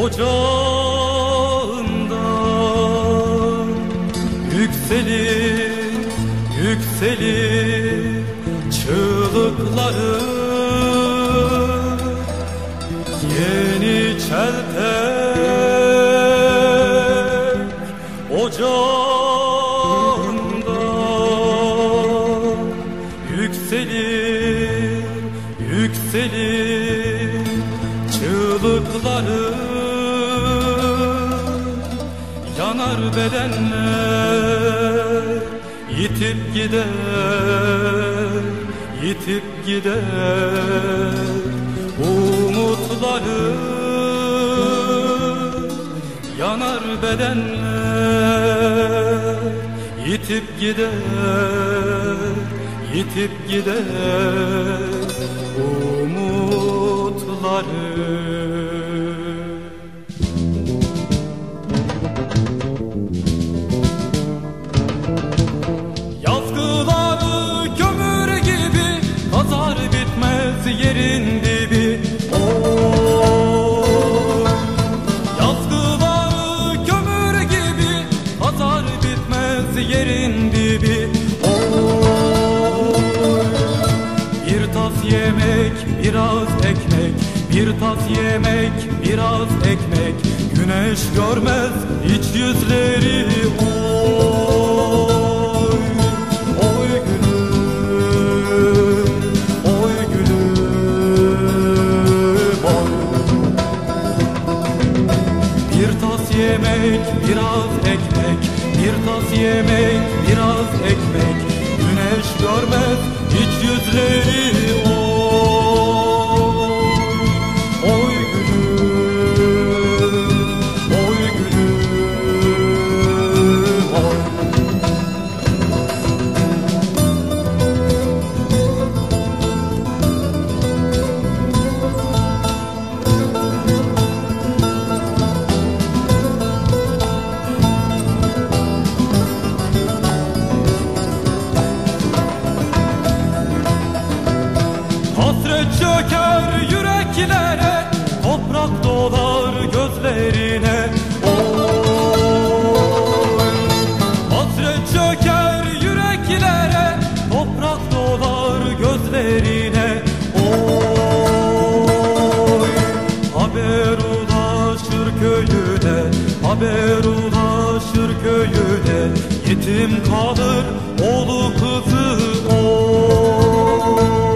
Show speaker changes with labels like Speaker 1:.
Speaker 1: ocağından yükselir, yükselir çığlıkları. Yeni Çeltek ocağından yükselir, yükselir çığlıkları. Yanar bedenler, yitip gider, yitip gider umutları. Yanar bedenler, yitip gider, yitip gider umutları. Yazgıları kömür gibi kazar bitmez yerin dibi. Yazgıları kömür gibi kazar bitmez yerin dibi. Bir tas yemek, biraz ekmek, bir tas yemek, biraz ekmek. Güneş görmez hiç yüzleri. Oy gülüm, oy gülüm, oy. Bir tas yemek, biraz ekmek, bir tas yemek, biraz ekmek. Güneş görmez hiç yüzleri. Oy gülüm, oy gülüm, oy. Hasret çöker yüreklere, toprak dolar gözlerine. Oy. Hasret çöker yüreklere, toprak dolar gözlerine. Oy. Haber ulaşır köyüne, haber ulaşır köyüne. Yetim kalır oğlu kızı. Oy.